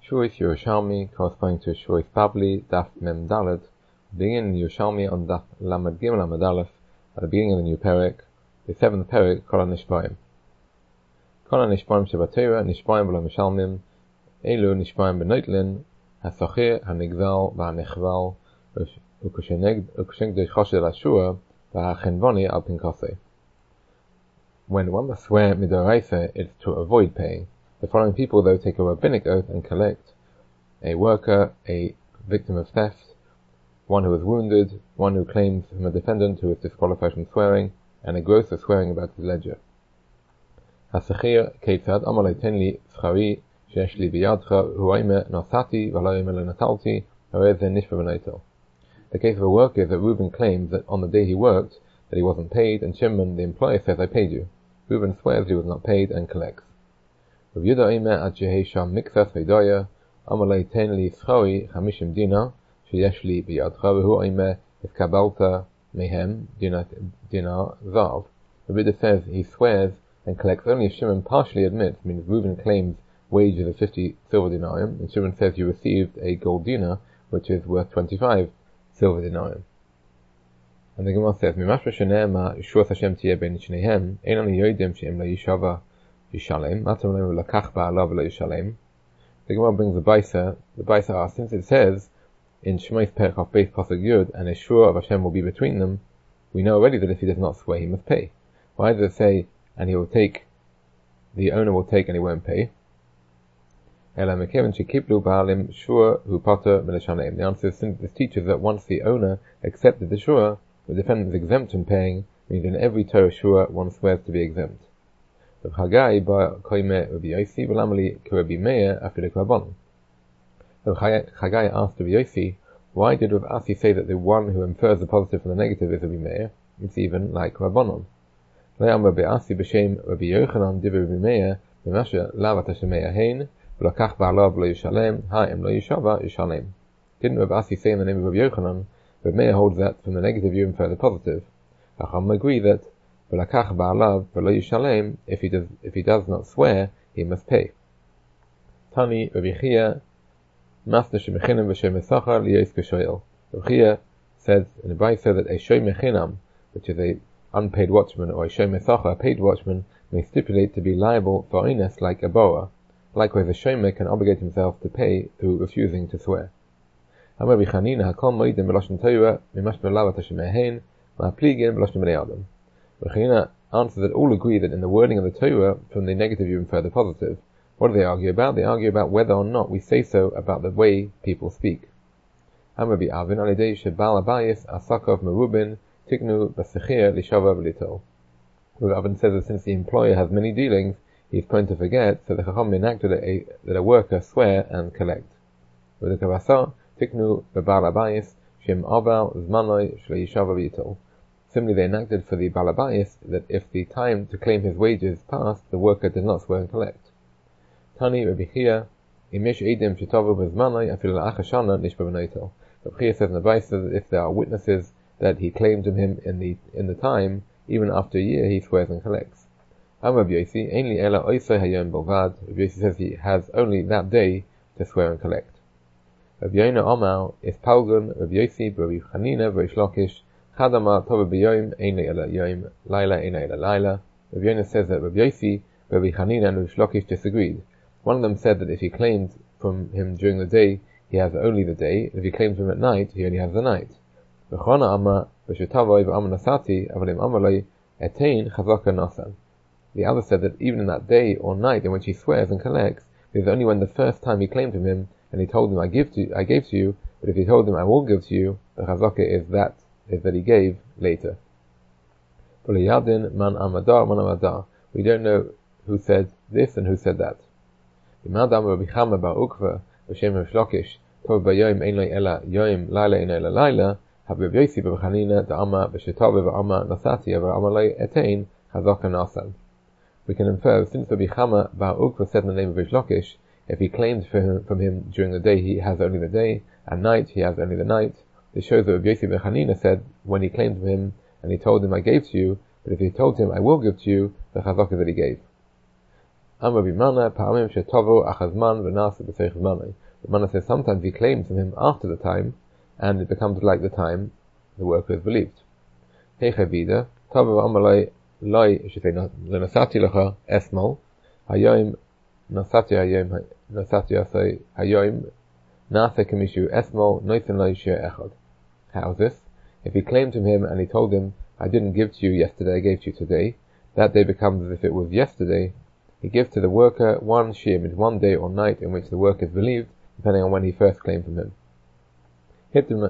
Shuis Yerushalmi, corresponding to Shuis Babli, Daf Mem Dalet, beginning in Yerushalmi on Daf Lamed Gimel Lamed Aleph, at the beginning of the new Perek, the seventh Perek, Kol HaNishbaim. Kol HaNishbaim Shebatera, Nishbaim V'lo Mishalmim, Elu Nishbaim B'noitlin, HaSachir, HaNigval, VaHaNechval, Ukushenegdei Choshed Ashura, VaHachenvoni Al Pinkosei. When one must swear midoraisa, it's to avoid paying. The following people, though, take a rabbinic oath and collect: a worker, a victim of theft, one who is wounded, one who claims from a defendant who is disqualified from swearing, and a grocer swearing about his ledger. Hasachir keitzad amalei ten li schari sheyesh li biyadcha huayme nosati v'lo yeme lenatalti harei ze nishba b'notel. The case of a worker is that Reuben claims that on the day he worked that he wasn't paid, and Shimon, the employer, says, "I paid you." Reuben swears he was not paid and collects. Rav Yehuda omer ad shehei sham mikthas v'hidaya amalei ten li schari chamishim dina sheyesh li biyadcha v'hu omer iskabalta mehem dinar zav. Rav Yehuda says he swears and collects only if Shimon partially admits, means Reuben claims wages of 50 silver denarim, and Shimon says you received a gold dinar, which is worth 25 silver denarim. And the Gemara says, "Mimash b'shene'ema Yeshuas Hashem tiyeh bein shnehem, ein anu yodim she'im lo yishava yishalem, matam lehem lakach ba'alav lo yishalem." The Gemara brings the Baisa asks, since it says in Shemais Perek of Beis Pasuk Yud, and a shur of Hashem will be between them, we know already that if he does not swear, he must pay. Why does it say, and he will take, the owner will take and he won't pay? The answer is, since this teaches that once the owner accepted the shura, the defendant is exempt from paying, means in every Torah shura one swears to be exempt. Chagai asked Rabbi Yossi, why did Rav Asi say that the one who infers the positive from the negative is Rabbi Meir? It's even like Rabbanon. Rabbi Asi b'shem Rabbi Yochanan div Rabbi Meir b'masha lavat hashemei hein v'lakach ba'alav lo yishalem ha'im lo yishava yishalem. Didn't Rabbi Asi say in the name of Rabbi Yochanan? Rabbi Meir holds that from the negative you infer the positive. Chacham agree that v'lakach ba'alav lo yishalem, if he does not swear, he must pay. Tani Rabbi Chia Masna shemechinem v'shem esachar liyos k'shoyel. Rabbi Chia says in the Baisa that a shoy mechinam, which is a unpaid watchman, or a shoy mesachar, a paid watchman, may stipulate to be liable for ines like a boa. Likewise, a shomer can obligate himself to pay through refusing to swear. Rabbi Chanina hakol moedim b'lashon Torah mimash b'lavat hashemehen ma'apligin b'lashon b'nei adam. Rabbi Chanina answers that all agree that in the wording of the Torah, from the negative you infer the positive. What do they argue about? They argue about whether or not we say so about the way people speak. Rabbi Avin alidei shebal abayis asakov merubin tiknu b'sechir lishava v'litol. Rabbi Avin says that since the employer has many dealings, he is prone to forget, so the Chacham enacted that a worker swear and collect. Rabbi Kavasar tiknu b'bal abayis shem aval zmanoi shleishava v'litol. Similarly, they enacted for the bal abayis that if the time to claim his wages passed, the worker does not swear and collect. Tani Rabbi Chia imish edim shetovu b'zmanoi afil la'achashana nishba b'noitel. Rabbi Chia says in the Baisa that if there are witnesses that he claimed from him in the time, even after a year he swears and collects. Rabbi Yossi ainli ela oisei hayom bolvad. Rabbi Yossi says he has only that day to swear and collect. Rabbi Yonah Omar is palgun Rabbi Yossi b'Rabbi Chanina v'Reish Lakish chadama tova b'yom ainli ela yom laila ainli ela laila. Rabbi Yonah says that Rabbi Yossi, Rabbi Chanina, and Reish Lakish disagreed. One of them said that if he claimed from him during the day, he has only the day, and if he claims from him at night, he only has the night. The other said that even in that day or night in which he swears and collects, it is only when the first time he claimed from him, and he told him, I gave to you, but if he told him, I will give to you, the chazaka is that he gave later. We don't know who said this and who said that. Rabbi Chama bar Ukva b'shem Reish Lakish tov b'yom ein lo ela yom laila ein ela laila Rabbi Yossi b'Rabbi Chanina da'ama b'shetov v'ama nasati v'ama lo etein chazaka nasan. We can infer, since Rabbi Chama bar Ukva said in the name of Reish Lakish, if he claimed from him during the day, he has only the day, and night he has only the night. This shows that Rabbi Yossi b'Rabbi Chanina said when he claimed from him and he told him I gave to you, but if he told him I will give to you, the chazaka that he gave. Amar b'mana pa'amim shetovu achazman v'nasa b'seich zmanai. The Mana says sometimes he claims from him after the time, and it becomes like the time the worker is believed. Heiche bida, tovu amalai loi, it should say, nasati lecha esmol, hayoim nasati asay hayoim, nasa kamishu esmol, noisin loi shir echad. How is this? If he claimed from him and he told him, I didn't give to you yesterday, I gave to you today, that day becomes as if it was yesterday. He gives to the worker one shir, means one day or night in which the worker is believed, depending on when he first claimed from him. If the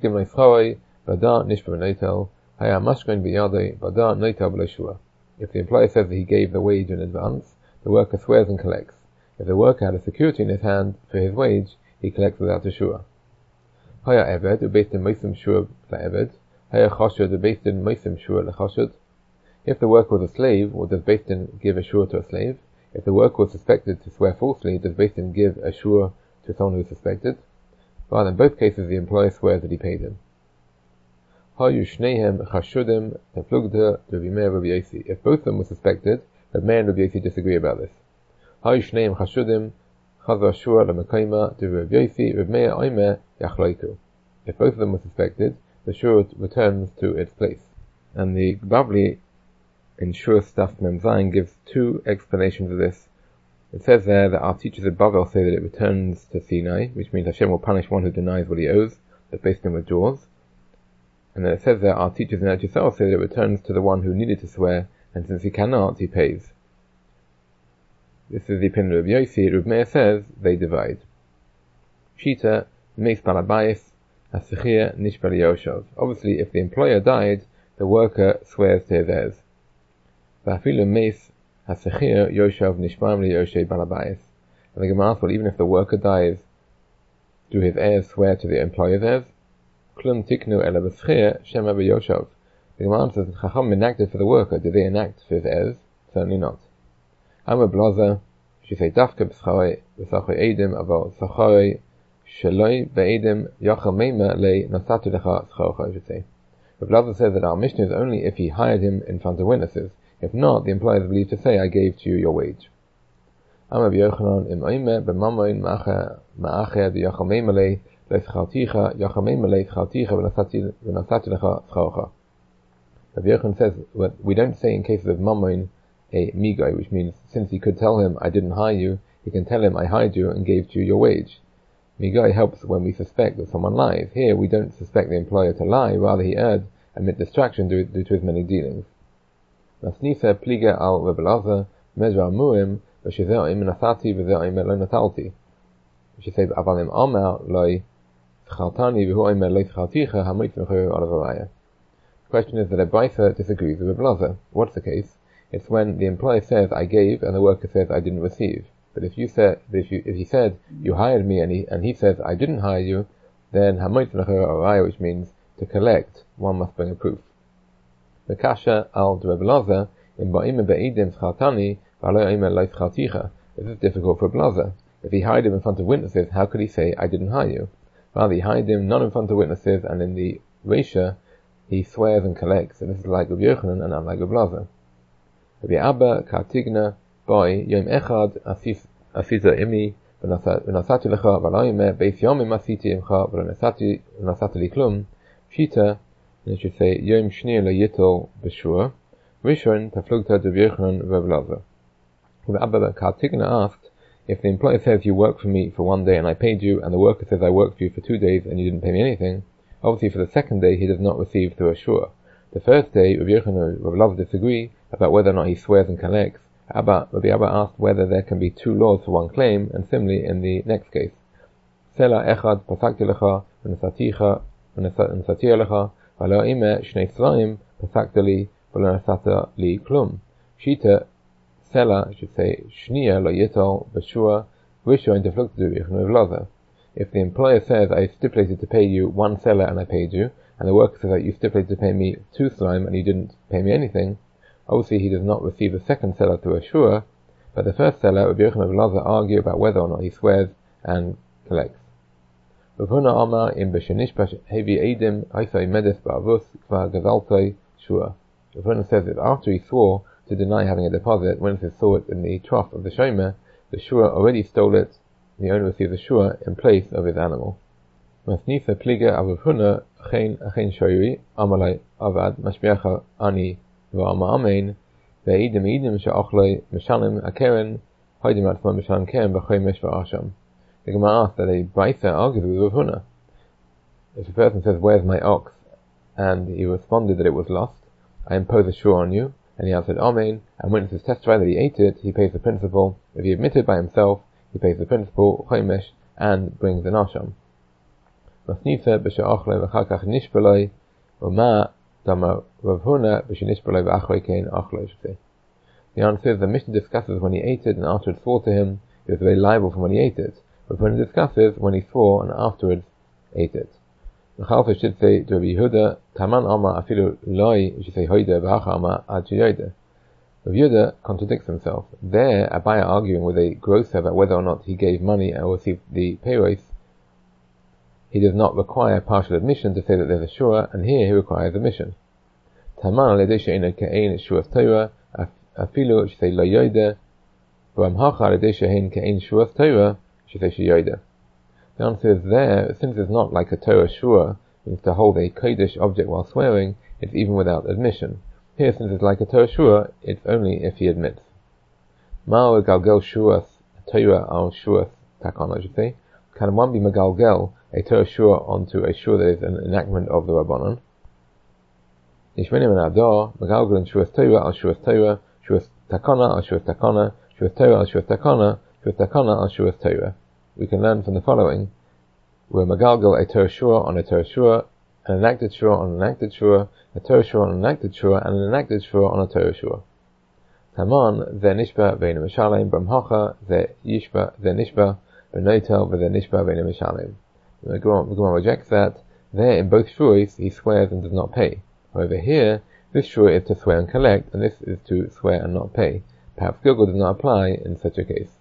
employer says that he gave the wage in advance, the worker swears and collects. If the worker had a security in his hand for his wage, he collects without a shua. If the worker was a slave, or does Beis Din give a shua to a slave? If the worker was suspected to swear falsely, does Beis Din give a shua to someone who is suspected? But in both cases the employer swears that he paid him. If both of them were suspected, Rabbi Meir and Rabbi Yossi disagree about this. If both of them were suspected, the shua returns to its place. And the Bavli in Shur Staf Mem Zayin gives two explanations of this. It says there that our teachers at Bavel say that it returns to Sinai, which means Hashem will punish one who denies what he owes, that Beis Din withdraws. And then it says there our teachers in Eretz Yisrael say that it returns to the one who needed to swear, and since he cannot, he pays. This is the opinion of Rabbi Yossi. Rabbi Meir says they divide. Shita, Meis Balabayis, Asechir, Nishbal Yoshav. Obviously, if the employer died, the worker swears to his heirs. V'afilu Meis Hasechir Yoshav Nishbam Yoshe Balabayis. And the Gemara asks, well, even if the worker dies, do his heirs swear to the employer's heirs? Klum tiknu ela b'schir shema b'yoshav. The Gemara says, Chacham enacted for the worker, did they enact for his heirs? Certainly not. Amar Blaza, she say dafka b'scharei b'sachoi edim, aval sachoi sheloi b'edim yachal meima le nasatu lecha scharocha, I should say. But Blaza says that our mission is only if he hired him in front of witnesses. If not, the employer is believed to say, I gave to you your wage. Amar b'yochanan im oime b'mamoin ma'acher d'yachal meima le Rabbi Yochanan says, well, we don't say in cases of mammon a migai, which means since he could tell him, I didn't hire you, he can tell him, I hired you and gave to you your wage. Migai helps when we suspect that someone lies. Here we don't suspect the employer to lie, rather he erred amid distraction due to his many dealings. Nasnisa pliga al Rebbe Elazar mezra muim v'shezeh im nasati v'zeh im lo natalti. We should say, avalim amar loi. The question is that a Baisa disagrees with a Blaza. What's the case? It's when the employer says, I gave, and the worker says, I didn't receive. But if he said, you hired me, and he says, I didn't hire you, then which means to collect, one must bring a proof. The kasha al Blaza in ba'im be'idim schaltani this is difficult for Blaza. If he hired him in front of witnesses, how could he say, I didn't hire you? Rather, he hired him not in front of witnesses, and in the Reisha, he swears and collects. And this is like Rabbi Yochanan and unlike Rabbi Blaza. Rabbi Abba Kartigna boy Yom Echad Asisa Imi v'nasati lecha v'layime beis yomim asiti imcha v'nasati li klum Shita, and it should say Yom Shniya leYitol b'shur Rishon taflugta Rabbi Yochanan Rabbi Blaza. Rabbi Abba Kartigna asked, if the employer says you worked for me for 1 day and I paid you, and the worker says I worked for you for 2 days and you didn't pay me anything, obviously for the second day he does not receive through a shua. The first day, Rabbi Yochanan and Rabbi Blaza disagree about whether or not he swears and collects. Rabbi Abba asked whether there can be 2 laws for one claim, and similarly in the next case. Sela echad pasakti lecha v'nesaticha v'nesatir lecha v'lo ime shnei tzrayim pasakti li v'lo nesata li klum. Shita Sela, I should say, Shniya lo yitol b'shua Rishon teflukta Rabbi Yochanan Rabbi Blaza. If the employer says, I stipulated to pay you 1 selah and I paid you, and the worker says that you stipulated to pay me 2 slime and you didn't pay me anything, obviously he does not receive the second selah through a shua, but the first selah, Rabbi Yochanan Rabbi Blaza argue about whether or not he swears and collects. Rav Huna Amar im b'shenishpash hevi edim aisai medes ba'avus kvar gazaltoi shua. Rav Huna says that after he swore to deny having a deposit when it is sought in the trough of the shomer, the shua already stole it, the owner receives the shua in place of his animal. Masnisa pliga Rav Huna achen shoiri amalai avad mashbiacha ani v'ama amein ve'idim she'ochloi mishalim akeren hoidim atzma mishalim keren b'chomesh v'asham. The Gemara asks that a Baisa argues with Rav Huna. If a person says, "Where's my ox?" and he responded that it was lost, I impose a shua on you, and he answered Amen, and witnesses testify that he ate it, he pays the principal. If he admitted by himself, he pays the principal, chomesh, and brings an asham. Masnisa b'she'ochloi v'chakach nishbeloi u'ma dama Rav Huna b'she'nishbeloi v'achloi kein achloi. The answer is the Mishnah discusses when he ate it and afterwards swore to him, he was very liable from when he ate it. But when it discusses when he swore and afterwards ate it. The Chalfa should say to Rabbi Yehuda, Taman Ama afilu loi, you should say Hoida v'acha Ama ad sheyoida. Rabbi Yehuda contradicts himself. There, Abaya arguing with a grocer about whether or not he gave money and received the payrois, he does not require partial admission to say that there's a shua, and here he requires admission. Taman al-edei she'ena ke'ein shuas Torah, afilu, you should say lo yoida, v'amhacha al-edei she'en ke'ein shuas Torah, you should say sheyoida. The answer is there, since it's not like a Torah shua, means to hold a kodesh object while swearing, it's even without admission. Here, since it's like a Torah shua, it's only if he admits. Ma'o galgel shuas Torah al shuas takana, I should say. Can one be megalgel a Torah shua onto a shua that is an enactment of the Rabbanon? Ishmenim and Adar, megalgel and shuas Torah al shuas Torah, shuas takana al shuas takana, shuas Torah al shuas takana, shuas takana al shuas Torah. We can learn from the following: where Magalgal a Torah shua on a Torah shua, an enacted shua on an enacted shua, a Torah shua on an enacted shua, and an enacted shua on a Torah shua. Taman ze nishba ve'ena mishalem b'mhacha ze yishba ze nishba b'noitel v'ze nishba ve'ena mishalem. The Gemara rejects that. There, in both shuas, he swears and does not pay. However, here, this shua is to swear and collect, and this is to swear and not pay. Perhaps Gilgal does not apply in such a case.